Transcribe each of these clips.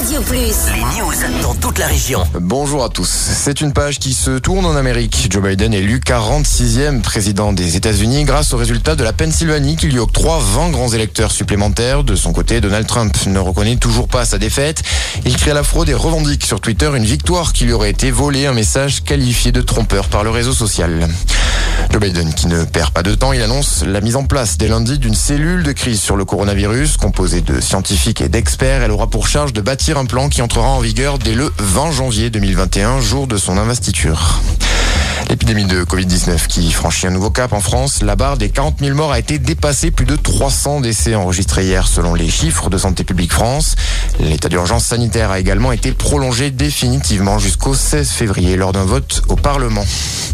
Radio Plus. Les news dans toute la région. Bonjour à tous. C'est une page qui se tourne en Amérique. Joe Biden est élu 46e président des États-Unis grâce aux résultats de la Pennsylvanie qui lui octroie 20 grands électeurs supplémentaires. De son côté, Donald Trump ne reconnaît toujours pas sa défaite. Il crie à la fraude et revendique sur Twitter une victoire qui lui aurait été volée, un message qualifié de trompeur par le réseau social. Joe Biden, qui ne perd pas de temps, il annonce la mise en place dès lundi d'une cellule de crise sur le coronavirus. Composée de scientifiques et d'experts, elle aura pour charge de bâtir un plan qui entrera en vigueur dès le 20 janvier 2021, jour de son investiture. L'épidémie de Covid-19 qui franchit un nouveau cap en France. La barre des 40 000 morts a été dépassée. Plus de 300 décès enregistrés hier selon les chiffres de Santé publique France. L'état d'urgence sanitaire a également été prolongé définitivement jusqu'au 16 février lors d'un vote au Parlement.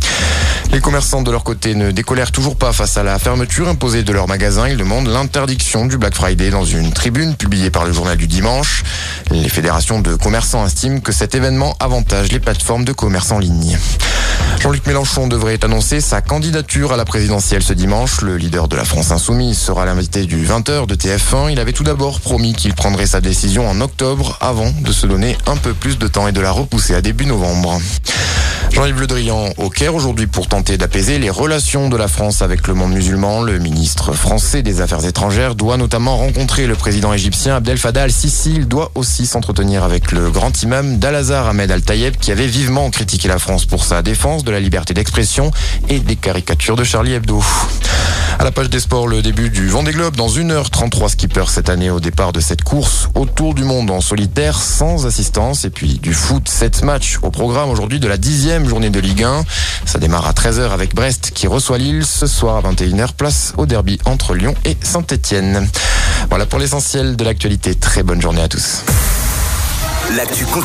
Les commerçants de leur côté ne décolèrent toujours pas face à la fermeture imposée de leurs magasins. Ils demandent l'interdiction du Black Friday dans une tribune publiée par le journal du dimanche. Les fédérations de commerçants estiment que cet événement avantage les plateformes de commerce en ligne. Jean-Luc Mélenchon devrait annoncer sa candidature à la présidentielle ce dimanche. Le leader de la France Insoumise sera l'invité du 20h de TF1. Il avait tout d'abord promis qu'il prendrait sa décision en octobre avant de se donner un peu plus de temps et de la repousser à début novembre. Jean-Yves Le Drian au Caire aujourd'hui pour tenter d'apaiser les relations de la France avec le monde musulman. Le ministre français des Affaires étrangères doit notamment rencontrer le président égyptien Abdel Fattah al-Sisi. Il doit aussi s'entretenir avec le grand imam d'Al-Azhar Ahmed Al-Tayeb qui avait vivement critiqué la France pour sa défense de la liberté d'expression et des caricatures de Charlie Hebdo. À la page des sports, le début du Vendée Globe dans 1h33 skippers cette année au départ de cette course autour du monde en solitaire sans assistance. Et puis du foot, 7 matchs au programme aujourd'hui de la 10e journée de Ligue 1. Ça démarre à 13h avec Brest qui reçoit Lille. Ce soir à 21h, place au derby entre Lyon et Saint-Etienne. Voilà pour l'essentiel de l'actualité. Très bonne journée à tous. L'actu